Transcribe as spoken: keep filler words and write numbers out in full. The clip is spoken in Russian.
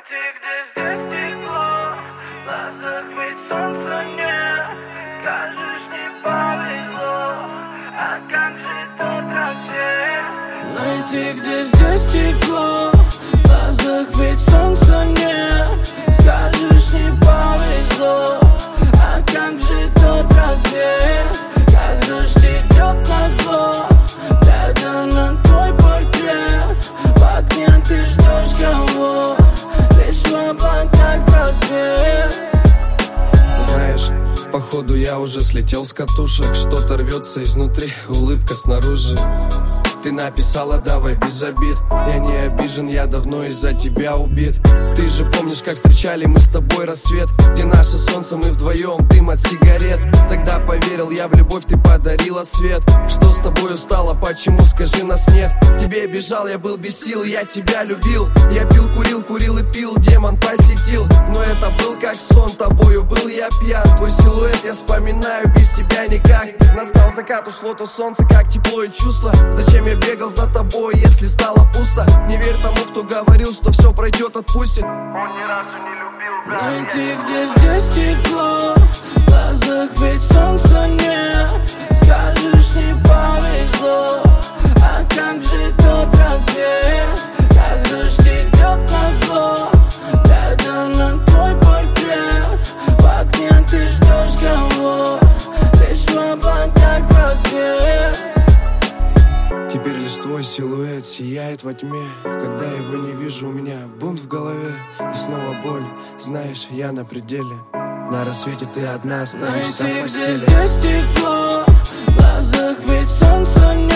Найти, где здесь тепло, в глазах ведь солнца нет. Скажешь, не повезло, а как же тот рассвет? Найти, где здесь тепло, в глазах ведь солнца нет. Скажешь, не повезло, а как же тот рассвет? Как дождь идет на зло, глядя на твой портрет. В окне ты ждешь кого, лишь в облаках просвет. Знаешь, походу я уже слетел с катушек. Что-то рвется изнутри, улыбка снаружи. Ты написала, давай без обид. Я не обижен, я давно из-за тебя убит. Ты же помнишь, как встречали мы с тобой рассвет, где наше солнце, мы вдвоем, дым от сигарет. Тогда поверил я в любовь, ты подарила свет. Что с тобой стало, почему, скажи, нас нет? Тебе бежал, я был без сил, я тебя любил. Я пил, курил, курил и пил, демон посетил. Но это был как сон, тобою был я пьян. Твой силуэт я вспоминаю, без тебя никак. Настал закат, ушло то солнце, как тепло и чувство. Зачем я бегал за тобой, если стало пусто? Не верь тому, кто говорил, что все пройдет, отпустит. Он ни разу не любил. Найти, где здесь тепло, в глазах ведь солнца нет. Скажешь, не повезло, а как же тот рассвет? Как дождь идет на зло, глядя на твой портрет. В окне ты ждешь кого, лишь в облаках просвет. Теперь лишь твой силуэт сияет во тьме. Когда его не вижу, у меня бунт в голове. И снова боль, знаешь, я на пределе. На рассвете ты одна останешься в постели. Найти, где здесь тепло, в глазах ведь солнца нет.